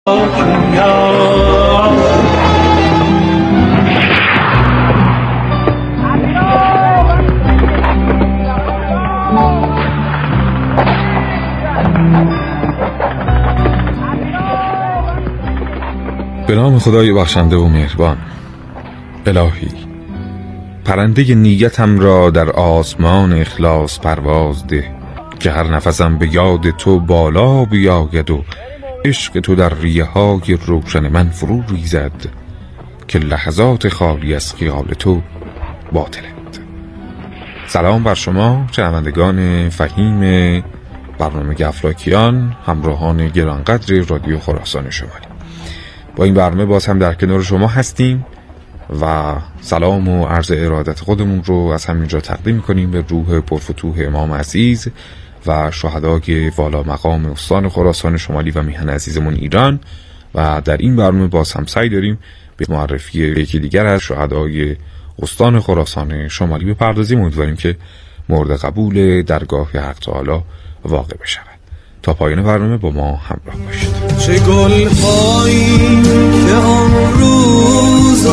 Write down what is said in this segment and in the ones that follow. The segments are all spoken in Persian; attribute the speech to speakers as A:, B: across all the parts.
A: به نام خدای بخشنده و مهربان. الهی، پرنده نیتم را در آسمان اخلاص پرواز ده، که هر نفسم به یاد تو بالا بیاید و عشق تو در ریه های روشن من فرو ریزد، که لحظات خالی از خیال تو باطلند. سلام بر شما شنوندگان فهیم برنامه افلاکیان، همراهان گرانقدر رادیو خراسان شمالی. با این برنامه باز هم در کنار شما هستیم و سلام و عرض ارادت خودمون رو از همینجا تقدیم می‌کنیم به روح پرفتوح امام عزیز و شهدای والا مقام استان خراسان شمالی و میهن عزیزمون ایران. و در این برنامه باز هم سعی داریم به معرفی یکی دیگر از شهدای استان خراسان شمالی بپردازیم. امیدواریم که مورد قبول درگاه حق تعالی واقع بشود. تا پایان برنامه با ما همراه باشید.
B: چه گل‌هایی که آن روز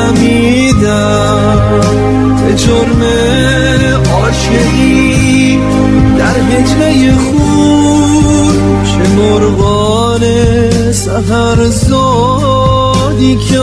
B: آرمیدم، به جرم عاشقی در هجله خون، چه مرغان سحرزادی که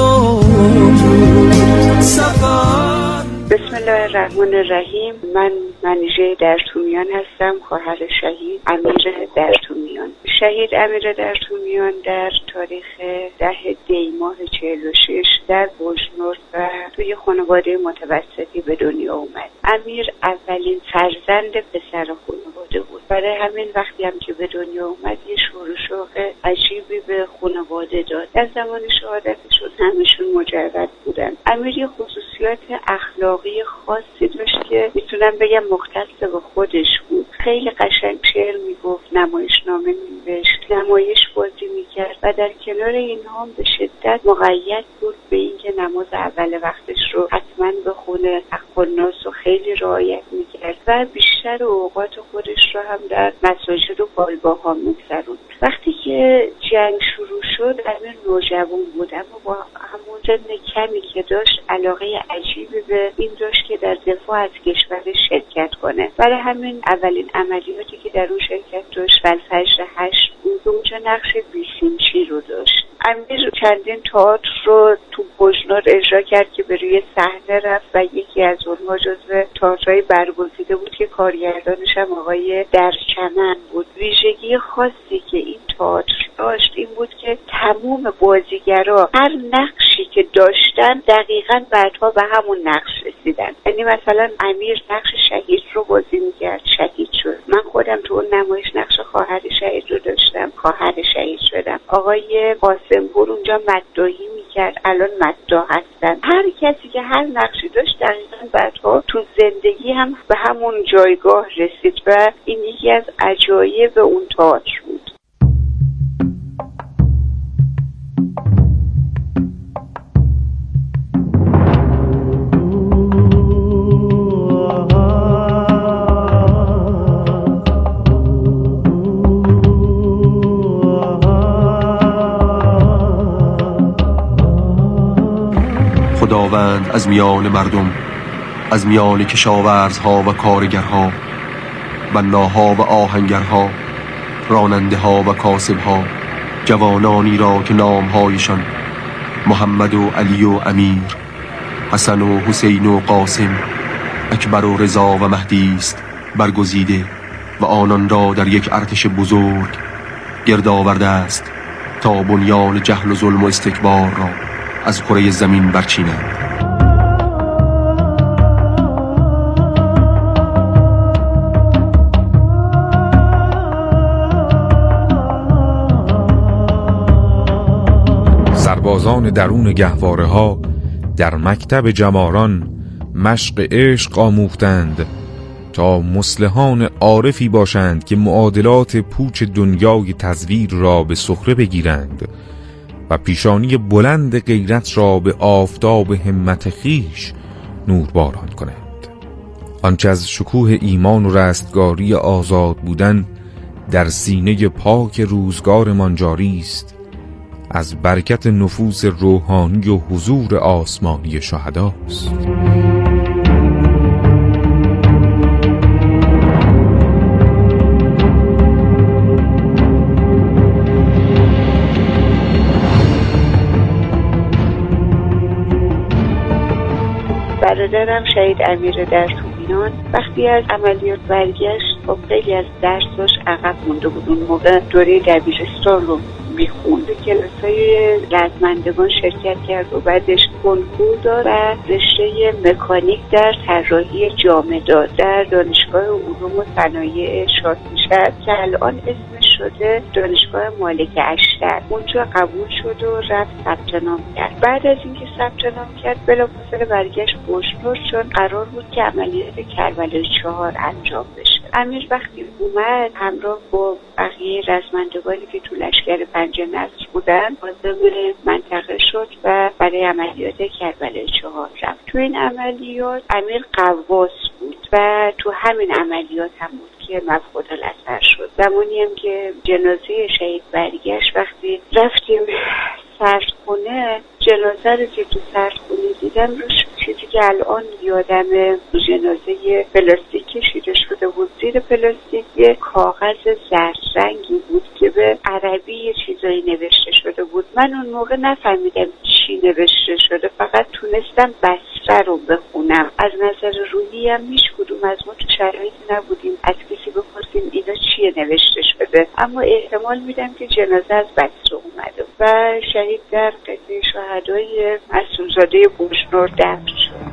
B: سفر.
C: بسم الله الرحمن الرحیم. من منیژه درتومیان هستم، خواهر شهید امیر درتومیان. شهید امیر درتومیان در تاریخ 10 دی ماه 46 در بوشنور و توی خانواده متوسطی به دنیا اومد. امیر اولین فرزند پسر خانواده بود. برای همین وقتی هم که به دنیا اومد یه شور و شوق عجیبی به خانواده داد. از زمان شهادتشون همشون مجرد بودن. امیر یه خصوصیات اخلاقی خاصی داشت که میتونم بگم مختص به خودش بود. خیلی قشنگ شعر میگفت، نمایشنامه می‌نوشت، نمایش بازی میکرد و در کنار اینها به شدت مقید بود به اینکه نماز اول وقتش رو حتما بخونه، حق الناس رو خیلی رعایت میکرد و بیشتر اوقات خودش رو هم در مساجد و بالگاه‌ها می‌گذروند. وقتی که جنگ شروع شد امیر نوجوان بود، اما با همون سن کمی که داشت علاقه عجیبی به این داشت که در دفاع از کشورش شرکت کنه. برای همین اولین عملیاتی که در اون شرکت داشت فجر 8 بود، اونجا نقش بیسیمچی رو داشت. امیر چندین تئاتر رو تو بوشنور اجرا کرد که به روی صحنه رفت و یکی از اونها جزو تئاترهای برگزیده بود که کارگردانش هم آقای درچمن بود. ویژگی خاصی که این تئاتر داشت این بود که تمام بازیگرا هر نقشی که داشتن دقیقاً بعدها به همون نقش رسیدن. یعنی مثلا امیر نقش شهید رو بازی میکرد، شهید شد. من خودم تو اون نمایش نقش خواهر شهید رو داشتم، خواهر شهید شدم. آقای قاسم پور اونجا مداحی میکرد، الان مداح هستن. هر کسی که هر نقشی داشت دقیقاً بعدها تو زندگی هم به همون جایگاه رسید و این یکی از عجایب اون تئاتر بود.
D: خداوند از میان مردم، از میان کشاورزها و کارگرها، بناها و آهنگرها، راننده ها و کاسبها، جوانانی را که نامهایشان محمد و علی و امیر، حسن و حسین و قاسم، اکبر و رضا و مهدی است برگزیده و آنان را در یک ارتش بزرگ گرد آورده است تا بنیان جهل و ظلم و استکبار را از کره زمین برچینند.
A: سربازان درون گهواره ها در مکتب جماران مشق عشق آموختند تا مصلحان عارفی باشند که معادلات پوچ دنیای تزویر را به سخره بگیرند و پیشانی بلند غیرت را به آفتاب همت خیش نورباران کنند. آنچه از شکوه ایمان و رستگاری آزاد بودن در سینه پاک روزگارمان جاری است، از برکت نفوس روحانی و حضور آسمانی شهداست.
C: برادرم شهید امیر در تومیان وقتی از عملیات برگشت خب خیلی از درساش عقب مونده بود. اون موقع دوره دبیرستان رو میخوند، کلاسای رزمندگان شرکت کرد و بعدش کنکور داد و رشته مکانیک در طراحی جامه داد در دانشگاه علوم و صنایع شاهنشهر که الان اسمش شده دانشگاه مالک اشتر. اونجا قبول شد و رفت ثبت نام کرد. بعد از اینکه ثبت نام کرد بلافاصله برگشت بوشهر چون قرار بود که عملیات کربلای 4 انجام بشه. امیر وقتی اومد همراه با بقیه رزمندگانی که تو لشکر 5 نصر بودن حاضر منطقه شد و برای عملیات کربلای 4 رفت. تو این عملیات امیر قواس بود و تو همین عملیات هم بود که مفقود الاثر شد. زمانی هم که جنازه شهید برگشت وقتی رفتیم سردخونه، جنازه رو که تو سردخونه دیدم روش چیزی که الان یادم جنازه پلاستیک کشیده شده بود، زیر پلاستیک یه کاغذ زرد رنگی بود که به عربی یه چیزایی نوشته شده بود. من اون موقع نفهمیدم چی نوشته شده، فقط تونستم بسره رو بخونم. از نظر روحی هم هیچ کدوم از ما تو شرایطی نبودیم از کسی بپرسیم اینا چیه نوشته شده، اما احتمال میدم که جنازه از بسره اومده و شهید در قطعه شهدای معصومزاده بوشهر دفن شد.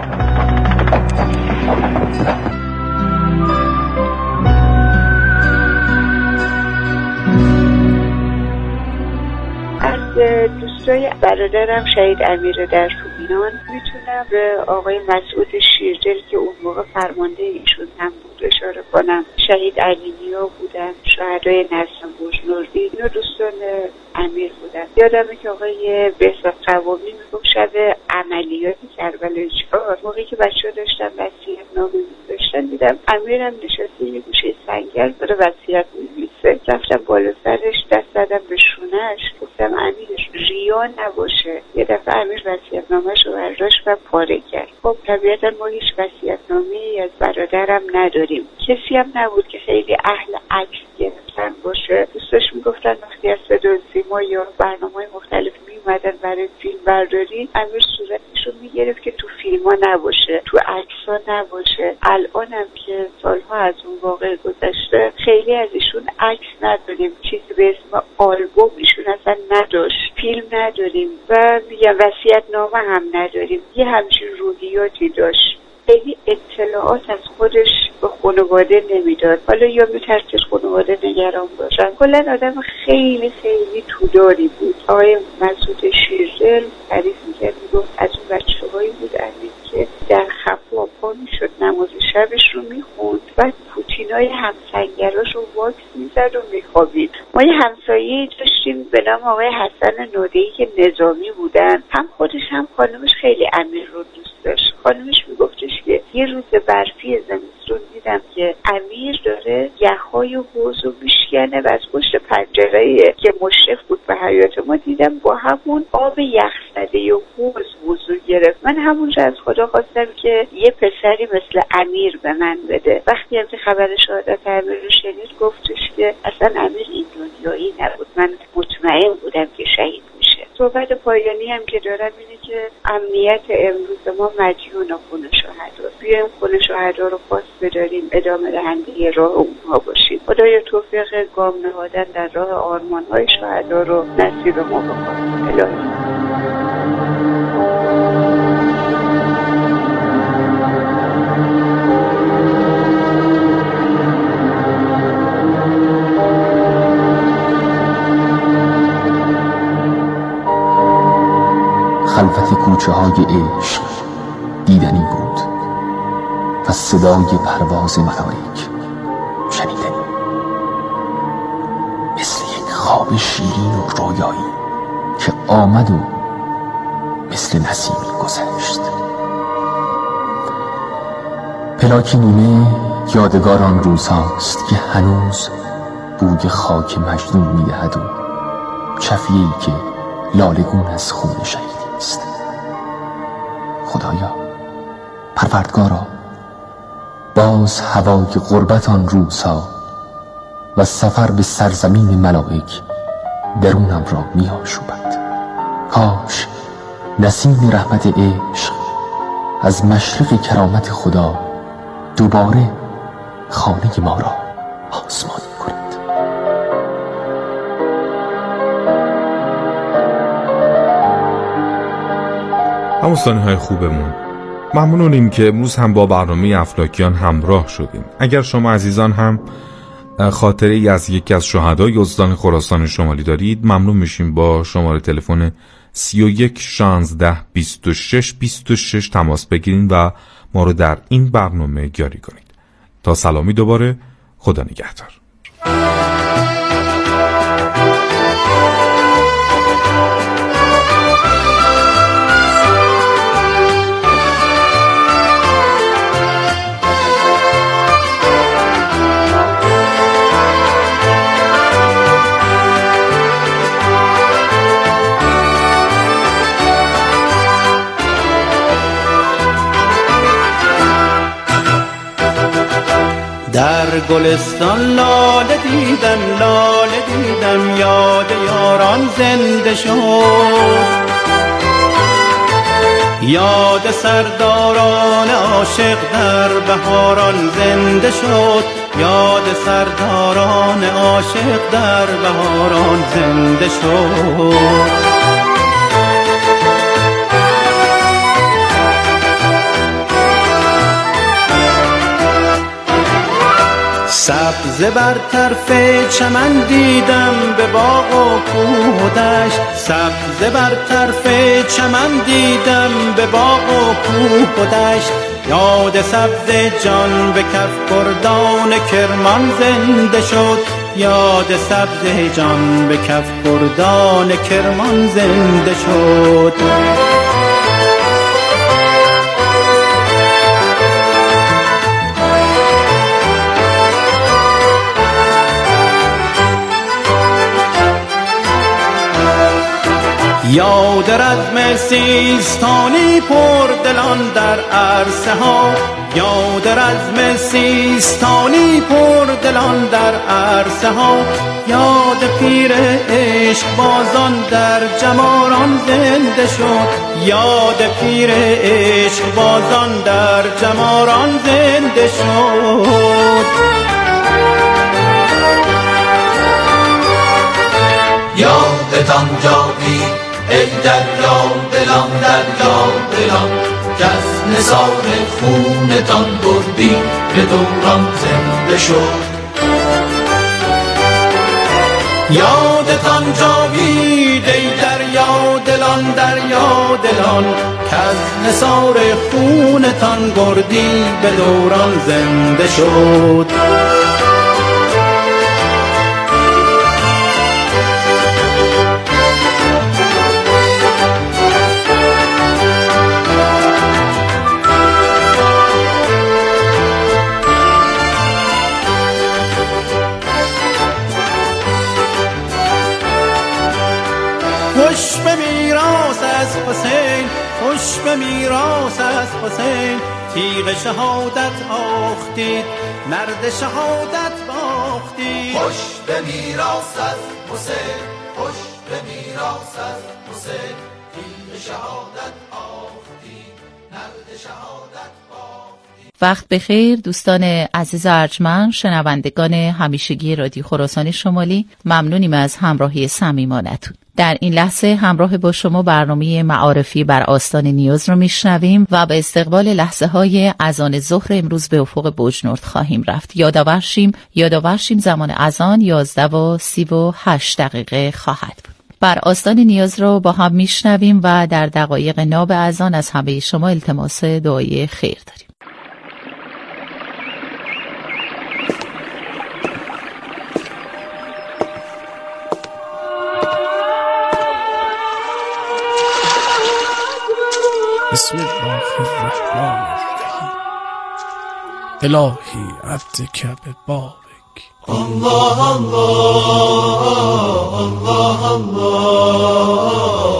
C: از دوستای برادرم شهید امیر در تومیان میتونم به آقای مسعود شیردل که اون موقع فرمانده ایشون هم بود اشاره کنم. شهید علی‌نیا بودن، شهدای نسل بوشنوردی، اینا دوستان امیر بودن. یادمه که آقای بهزاد قوامی میگفت شب عملیات کربلای 4 موقعی که بچه‌ها داشتن وصیت‌نامه می‌نوشتن دیدم امیرم نشسته یه گوشه سنگر داره وصیت می‌نویسه. رفتم بالا سرش دست زدم به شونه‌اش، گفتم امیرش ریا نباشه. یه دفعه امیر وصیت‌نامه‌ش رو برداشت و پاره کرد. خب طبیعتاً ما هیچ وصیت‌نامه‌ای از برادرم نداریم. کسی هم نبود که خیلی اهل عکس گرفتن باشه. دوستاش میگفتن وقتی از صدا و سیما یا برنامه‌های مختلف میومدن برای فیلم برداری امیر صورتش رو میگرفت که تو فیلم‌ها نباشه، تو عکس‌ها نباشه. الانم که سالها از اون واقعه گذشته خیلی از ایشون عکس نداریم، چیزی به اسم آلبوم ایشون اصلا نداشت، فیلم نداریم و میگم وصیت‌نامه هم نداریم. یه همچین روحیاتی داشت. خیلی اطلاعات از خودش به خانواده نمیداد، حالا یا میترسید خانواده نگران باشن. کلا آدم خیلی خیلی توداری بود. آقای مسعود شیردل تعریف میکرد، میگفت از اون بچه‌هایی بود که در خفا پا میشد نماز شبش رو میخوند و پوتینای همسنگراش رو واکس میزد و میخوابید. ما یه همسایه‌ای داشتیم به نام آقای حسن نوده‌ای که نظامی بودن، هم خودش هم خانمش خیلی امیر رو دوست داشت. خانمش میگفتش که یه روز برفی زمستون دیدم که امیر داره یخ‌های حوض رو میشکنه و از پشت پنجره‌ای که مشرف بود به حیاط ما دیدم با همون آب یخزده و حوض وضو گرفت. من همونجا از خدا خواستم که یه پسری مثل امیر به من بده. وقتی هم که خبر شهادت امیر رو شنید گفتش که اصلا امیر این دنیایی نبود، من مطمئن بودم که شهید میشه. صحبت پایانی هم که دارم اینه که امنیت امروز ما مدیون خون شهدا. بیایم خون شهدا رو پاس بداریم، ادامه دهنده راه اونها باشیم. خدایا توفیق گام نهادن در راه آرمان‌های شهدا رو نصیب ما بکنه. الهی
E: خلوت کوچه های عشق دیدنی بود و صدای پرواز ملائک شنیدنی، مثل یک خواب شیرین و رویایی که آمد و مثل نسیمی گذشت. پلاک نیمه یادگار آن روزهاست که هنوز بوی خاک مجنون میدهد و چفیه‌ای که لالگون از خون شهیدی است. خدایا، پروردگارا، باز هوای غربت آن روزها و سفر به سرزمین ملائک درونم را می آشوبد. کاش نسیم رحمت عشق از مشرق کرامت خدا دوباره خانه ما را آسمانی کند.
A: هموستانی خوبمون، ممنونیم که امروز هم با برنامه افلاکیان همراه شدیم. اگر شما عزیزان هم خاطره ای از یکی از شهدای استان خراسان شمالی دارید، ممنون میشیم با شماره تلفن 31 16 26 26 تماس بگیرید و ما رو در این برنامه یاری کنید. تا سلامی دوباره، خدا نگهدار.
B: در گلستان لاله دیدم یاد یاران زنده شد، یاد سرداران عاشق در بهاران زنده شد، یاد سرداران عاشق در بهاران زنده شد. سبز بر طرف چمن دیدم به باغ و کوه و دشت، سبز بر طرف چمن دیدم به باغ و کوه و دشت، یاد سبز جان به کف بردان کرمان زنده شد، یاد سبز جان به کف بردان کرمان زنده شد. یاد رزم سیستانی پر دلان در عرصه ها، یاد رزم سیستانی پر دلان در عرصه ها، یاد پیر عشق بازان در جماران زنده شد، یاد پیر عشق بازان در جماران زنده شد.
F: یادتان جاوید ای دریا دلان دریا دلان، که از نثار خونتان بردی به دوران زنده شد.
B: یادتان جاوید ای دریا دلان دریا دلان، که از نثار خونتان بردی به دوران زنده شد. خوش به میراث از حسین، خوش به میراث از حسین، تیغ شهادت آختید، نرد شهادت باختید.
F: خوش به میراث از حسین، خوش به میراث از حسین، تیغ شهادت آختید، نرد شهادت باختید.
G: وقت بخیر دوستان عزیز ارجمند، شنوندگان همیشگی رادیو خراسان شمالی، ممنونیم از همراهی صمیمانتون. در این لحظه همراه با شما برنامه معارفی بر آستان نیاز رو میشنویم و به استقبال لحظه های اذان ظهر امروز به افق بوجنورد خواهیم رفت. یادآور شیم زمان اذان 11:38 خواهد بود. بر آستان نیاز رو با هم میشنویم و در دقایق ناب اذان از همه شما التماس دعای خیر داریم.
H: بسم الله الرحمن الرحیم. الهی عبدک به بابک.
F: الله الله الله الله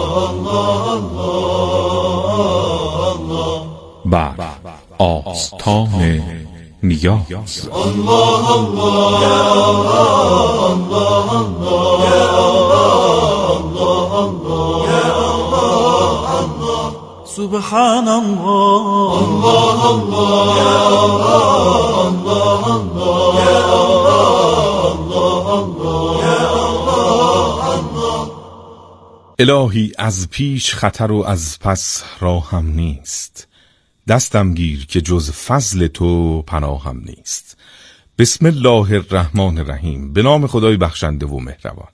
A: بر آستان نیاز.
F: الله الله یا الله الله یا الله الله یا الله سبحان الله الله الله یا الله الله یا الله الله یا الله.
A: الهی از پیش خطر و از پس راهم نیست، دستم گیر که جز فضل تو پناهم نیست. بسم الله الرحمن الرحیم. به نام خدای بخشنده و مهربان.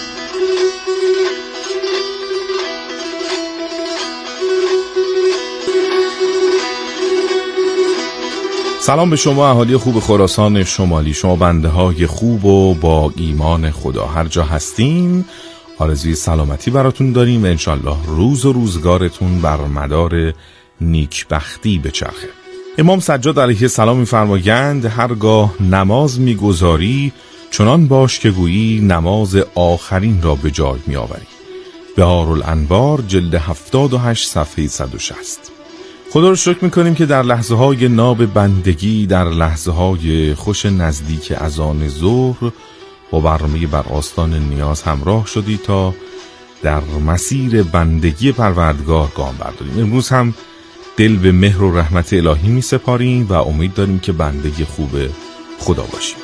A: سلام به شما اهالی خوب خراسان شمالی، شما بنده های خوب و با ایمان خدا. هر جا هستین آرزوی سلامتی براتون داریم و انشالله روز و روزگارتون بر مدار نیکبختی بچرخه. امام سجاد علیه السلام می‌فرمایند هرگاه نماز می‌گذاری چنان باش که گویی نماز آخرین را به جای می‌آوری. بهارالانوار جلد 78 صفحه 160. خدا رو شکر می‌کنیم که در لحظه‌های ناب بندگی، در لحظه‌های خوش نزدیک اذان ظهر با برنامه بر آستان نیاز همراه شدی تا در مسیر بندگی پروردگار گام برداریم. امروز هم دل به مهر و رحمت الهی می سپاریم و امید داریم که بندگی خوب خدا باشیم.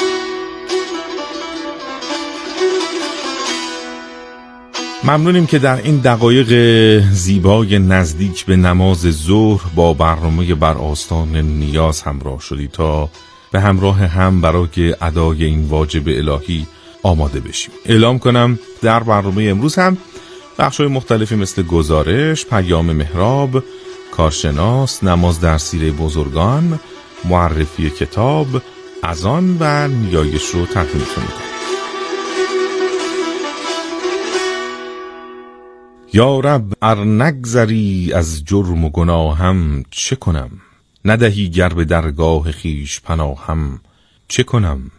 A: ممنونیم که در این دقایق زیبای نزدیک به نماز ظهر با برنامه بر آستان نیاز همراه شدی تا به همراه هم برای ادای این واجب الهی آماده بشیم. اعلام کنم در برنامه امروز هم بخش‌های مختلفی مثل گزارش، پیام محراب، کارشناس، نماز در سیره بزرگان، معرفی کتاب، اذان و نیایش رو تقدیمتون می‌کنم. یا رب ار نگذری از جرم و گناهم چه کنم، ندهی گر به درگاه خیش پناهم چه کنم.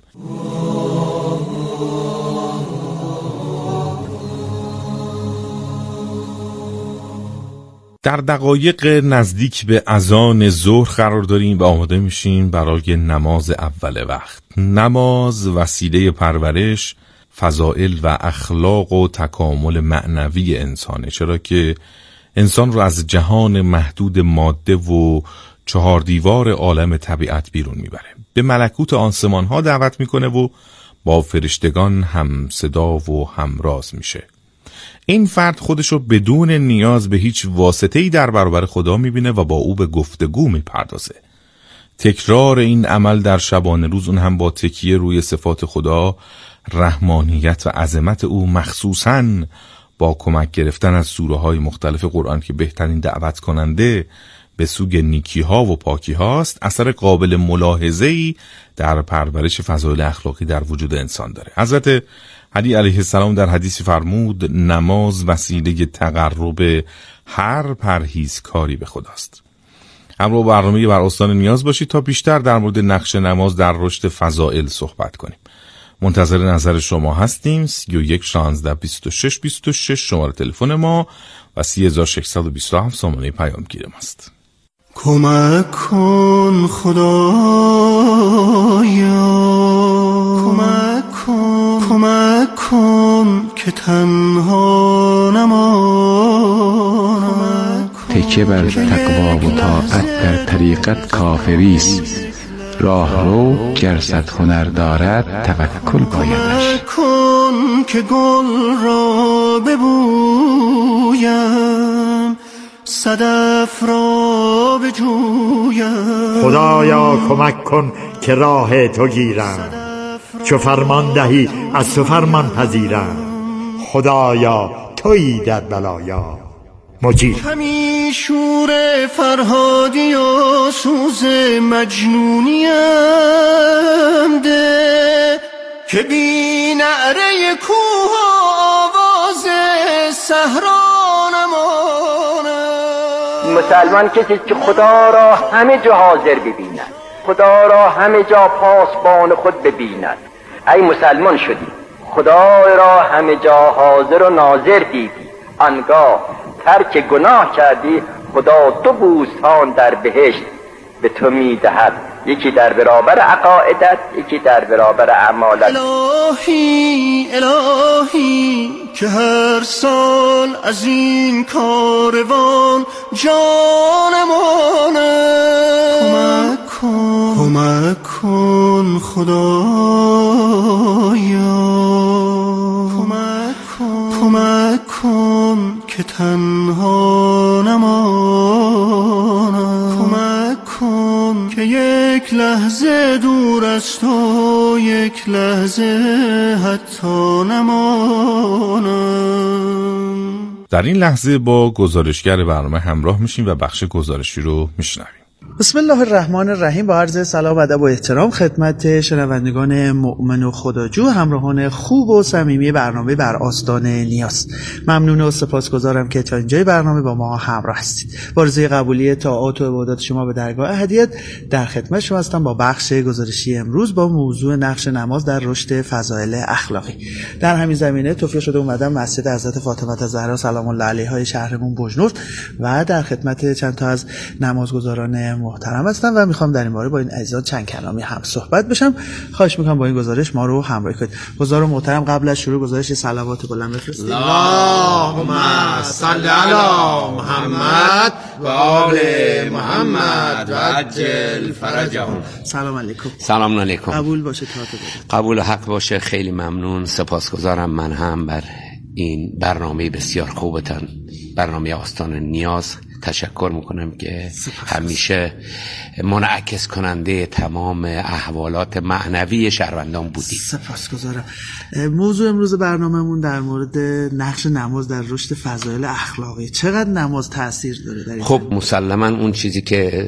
A: در دقایق نزدیک به اذان ظهر قرار داریم و آماده میشیم برای نماز اول وقت. نماز وسیله پرورش، فضائل و اخلاق و تکامل معنوی انسانه، چرا که انسان رو از جهان محدود ماده و چهار دیوار عالم طبیعت بیرون میبره، به ملکوت آسمان ها دعوت میکنه و با فرشتگان هم صدا و همراز میشه. این فرد خودشو بدون نیاز به هیچ واسطه‌ای در برابر خدا میبینه و با او به گفتگو میپردازه. تکرار این عمل در شبانه روز، اون هم با تکیه روی صفات خدا، رحمانیت و عظمت او، مخصوصاً با کمک گرفتن از سوره‌های مختلف قرآن که بهترین دعوت کننده به سوی نیکی ها و پاکی هاست، اثر قابل ملاحظه‌ای در پرورش فضایل اخلاقی در وجود انسان داره. حضرت علی علیه السلام در حدیثی فرمود نماز وسیله تقرب هر پرهیزکاری به خداست. همراه برنامه بر آستان نیاز باشید تا بیشتر در مورد نقش نماز در رشد فضائل صحبت کنیم. منتظر نظر شما هستیم. 31 16 26 26 شماره تلفن ما و 3627 سامانه پیامگیر ماست.
B: کمک کن خدایا، کمک کن که تنها نمانم.
E: تکیه بر تقوا و طاعت در طریقت کافریست، راه رو گر صد هنر دارد توکل بایدش.
B: کن که گل را ببویم، صدف را بجویم.
I: خدایا کمک کن که راه تو گیرم، چو فرمان دهی از تو فرمان پذیرم. خدایا تویی در بلایا مجیر.
B: همی شور فرهادی و سوز مجنونیم ده، که بی نعره کوه و آواز صحرا نمانم.
J: مسلمان کسی که خدا را همه جا حاضر ببیند، خدا را همه جا پاسبان خود ببیند. ای مسلمان شدی، خدا را همه جا حاضر و ناظر دیدی، آنگاه ترک گناه کردی، خدا 2 بوستان در بهشت به تو میدهد، یکی در برابر عقایدت، یکی در برابر اعمالت.
B: الهی الهی که هر سال از این کاروان جانمانه، کمک کن خدایا، کمک کن که تنها نمانم، کمک کن که یک لحظه دور از تو، یک لحظه حتی نمانم.
A: در این لحظه با گزارشگر برنامه همراه میشیم و بخش گزارشی رو میشنویم.
K: بسم الله الرحمن الرحیم. با عرض سلام و ادب و احترام خدمت شنوندگان مؤمن و خداجو، همراهان خوب و صمیمی برنامه بر آستان نیاز. ممنون و سپاسگزارم که تا اینجای برنامه با ما همراه هستید. با رضای قبولی طاعات و عبادات شما به درگاه احدیت در خدمت شما هستم با بخش گزارشی امروز با موضوع نقش نماز در رشد فضایل اخلاقی. در همین زمینه توفیق شده اومدم مسجد حضرت فاطمه الزهرا سلام الله علیها شهرمون بجنورد و در خدمت چند تا از نمازگزاران محترم هستم و میخوام در این باره با این عزیزان چند کلامی هم صحبت بشم. خواهش میکنم با این گزارش ما رو همراهی کنید. گزار محترم قبل از شروع گزارش صلوات بلند بفرستید.
F: اللهم صل علی محمد و آل محمد و عجل فرجهم.
K: سلام علیکم.
L: سلام علیکم.
K: قبول باشه
L: قبول حق باشه. خیلی ممنون، سپاسگزارم من هم بر این برنامه بسیار خوبتان، برنامه آستان نیاز. تشکر میکنم که همیشه منعکس کننده تمام احوالات معنوی شهروندان بودید.
K: سپاسگزارم. موضوع امروز برنامه‌مون در مورد نقش نماز در رشد فضایل اخلاقی. چقدر نماز تأثیر داره در این؟
L: خب مسلماً اون چیزی که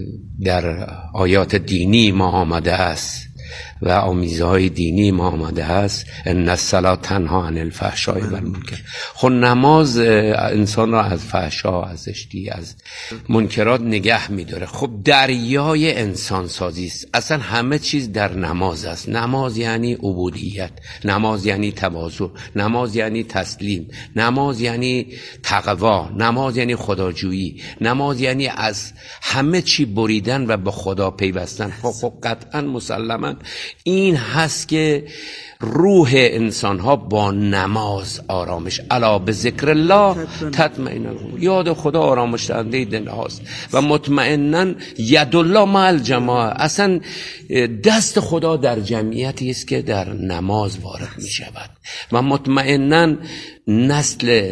L: در آیات دینی ما آمده است و آمیزهای دینی ما آمده است، ان الصلاة تنها عن الفحشاء و المنکر. خب نماز انسان را از فحشا، از زشتی، از منکرات نگه می‌داره. خب دریای انسان سازی است. اصلا همه چیز در نماز است. نماز یعنی عبودیت، نماز یعنی تواضع، نماز یعنی تسلیم، نماز یعنی تقوا، نماز یعنی خداجویی، نماز یعنی از همه چی بریدن و به خدا پیوستن. خب قطعا مسلماً این هست که روح انسان ها با نماز آرامش، الا به ذکر الله تطمئن القلوب، یاد خدا آرامش دهنده دل هاست و مطمئنا ید الله مع الجماعه. اصلا دست خدا در جمعیتی است که در نماز وارد می شود و مطمئنا نسل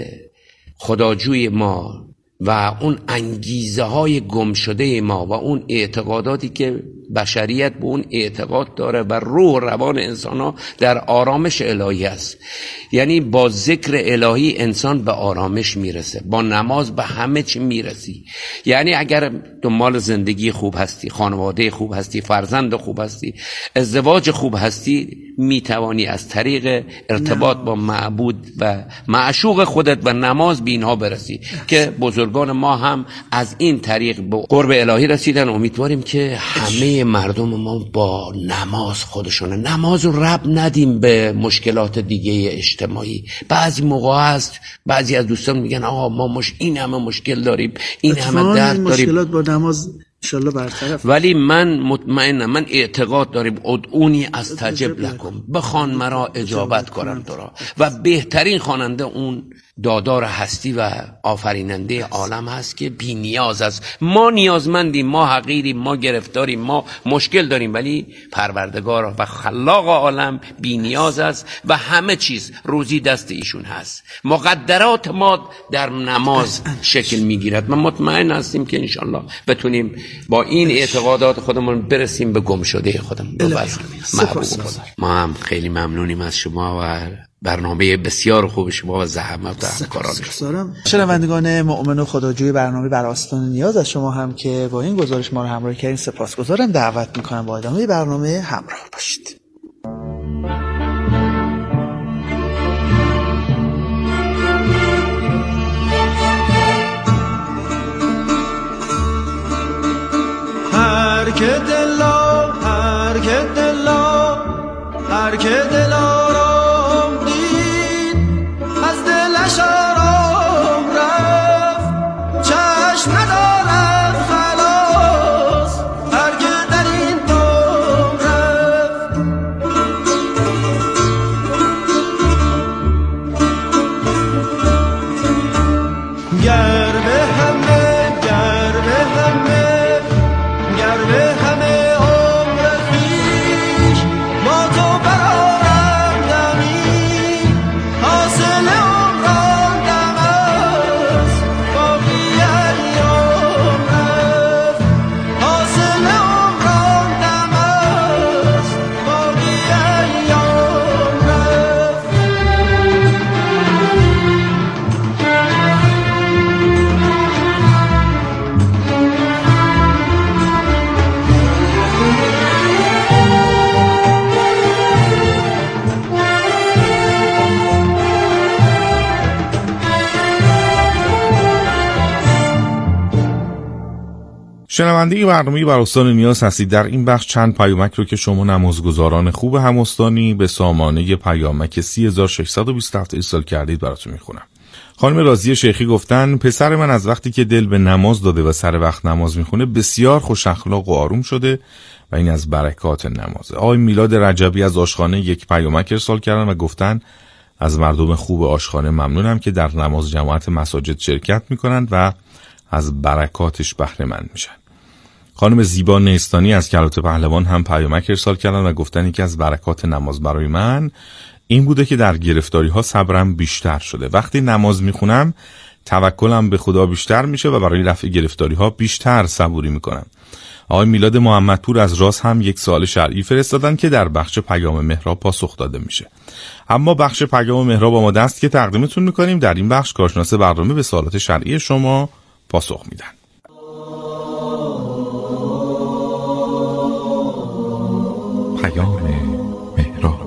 L: خداجوی ما و اون انگیزه های گم شده ما و اون اعتقاداتی که بشریت به اون اعتقاد داره و روح روان انسان ها در آرامش الهی است. یعنی با ذکر الهی انسان به آرامش میرسه، با نماز به همه چی میرسی. یعنی اگر دنبال زندگی خوب هستی، خانواده خوب هستی، فرزند خوب هستی، ازدواج خوب هستی، میتوانی از طریق ارتباط با معبود و معشوق خودت و نماز به اینها برسی که بزرگان ما هم از این طریق به قرب الهی رسیدن. امیدواریم که همه مردم ما با نماز خودشونه. نماز رو ربط ندیم به مشکلات دیگه اجتماعی. بعضی موقع هست بعضی از دوستان میگن آقا ما این همه مشکل داریم، این همه درد داریم،
K: مشکلات با نماز انشالله برطرف.
L: ولی من مطمئنم، من اعتقاد داریم ادعونی استجب لکم، بخوان مرا اجابت کنم تو را. و بهترین خواننده اون دادار هستی و آفریننده عالم هست که بی نیاز است. ما نیازمندیم، ما حقیریم، ما گرفتاریم، ما مشکل داریم، ولی پروردگار و خلاق عالم بی نیاز است و همه چیز روزی دست ایشون هست. مقدرات ما در نماز شکل میگیرد. من مطمئن هستیم که انشالله بتونیم با این اعتقادات خودمون برسیم به گم شده خودمون، به وضع محبوب خودمون. ما هم خیلی ممنونیم از شما و برنامه بسیار خوب شما و زحمت و همکاران.
K: شنوندگان مؤمن و خداجوی برنامه بر آستان نیاز، از شما هم که با این گزارش ما رو همراهی کردین سپاسگزارم. دعوت میکنم با ادامه برنامه همراه باشید.
B: هر که دلا، هر که دلا، هر که دلا آرام رفت، چشم
A: شنونده برنامه بر استان نیاز هستید. در این بخش چند پیامک رو که شما نمازگزاران خوب همستانی به سامانه پیامک 30627 ارسال کردید براتون میخونم. خانم رازی شیخی گفتن پسر من از وقتی که دل به نماز داده و سر وقت نماز میخونه بسیار خوش اخلاق و آروم شده و این از برکات نمازه. آقای میلاد رجبی از آشخانه یک پیامک ارسال کردن و گفتن از مردم خوب آشخانه ممنونم که در نماز جماعت مساجد شرکت میکنند و از برکاتش بهره مند میشن. خانم زیبا نیستانی از کلات پهلوان هم پیامک ارسال کردن و گفتن یکی از برکات نماز برای من این بوده که در گرفتاری ها صبرم بیشتر شده. وقتی نماز میخونم توکلم به خدا بیشتر میشه و برای رفع گرفتاری ها بیشتر صبوری میکنم. آقای میلاد محمدپور از راست هم یک سوال شرعی فرستادن که در بخش پیام محراب پاسخ داده میشه. اما بخش پیام محراب آماده است که تقدیمتون میکنیم. در این بخش کارشناس برنامه به سوالات شرعی شما پاسخ میدن. پیام محراب.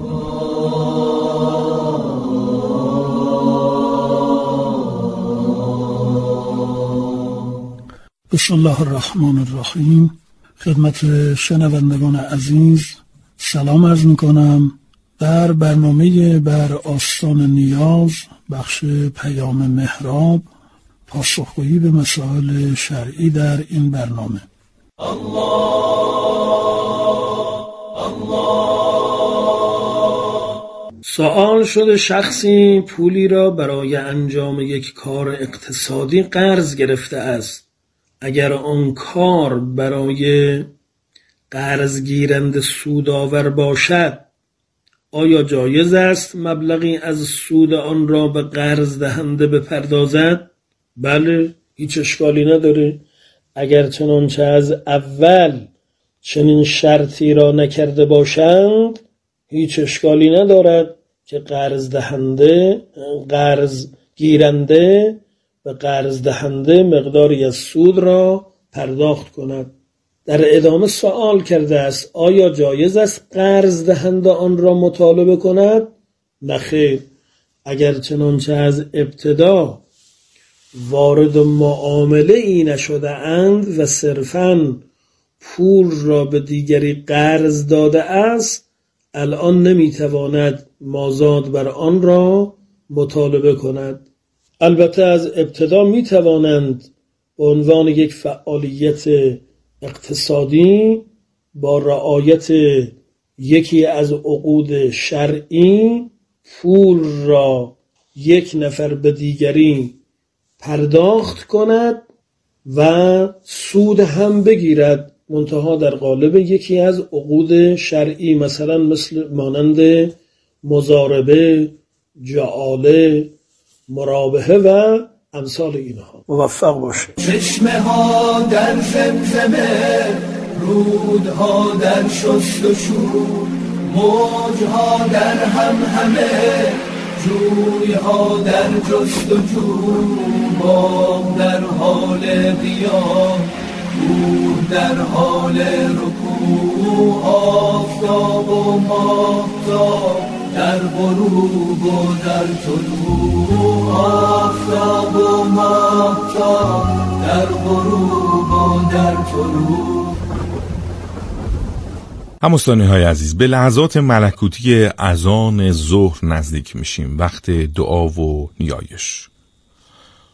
H: بسم الله الرحمن الرحیم. خدمت شنوندگان عزیز سلام عرض میکنم. در برنامه بر آستان نیاز بخش پیام محراب پاسخگویی به مسائل شرعی در این برنامه. سوال شده شخصی پولی را برای انجام یک کار اقتصادی قرض گرفته است. اگر آن کار برای قرض گیرنده سودآور باشد آیا جایز است مبلغی از سود آن را به قرض دهنده بپردازد؟ بله، هیچ اشکالی نداره. اگر چنانچه از اول چنین شرطی را نکرده باشند هیچ اشکالی ندارد که قرض گیرنده به قرض دهنده مقداری از سود را پرداخت کند. در ادامه سوال کرده است آیا جایز است قرض دهنده آن را مطالبه کند؟ نخیر. اگر چنانچه از ابتدا وارد معامله ای نشده اند و صرفاً پول را به دیگری قرض داده است الان نمیتواند مازاد بر آن را مطالبه کند. البته از ابتدا میتوانند به عنوان یک فعالیت اقتصادی با رعایت یکی از عقود شرعی پول را یک نفر به دیگری پرداخت کند و سود هم بگیرد، منتها در قالب یکی از عقود شرعی، مثلا مانند مضاربه، جعاله، مرابحه و امثال اینها. موفق باشه.
F: چشمه ها در زمزمه، رودها در شست و شور، موجها در همه، جویها در جست و جو، باغ در حال قیام، روح در حال رکوع، آفتاب و ماهتاب در غروب و در طلوع، آفتاب و ماهتاب در غروب و در طلوع.
A: هموستانی های عزیز، به لحظات ملکوتی اذان ظهر نزدیک میشیم، وقت دعا و نیایش.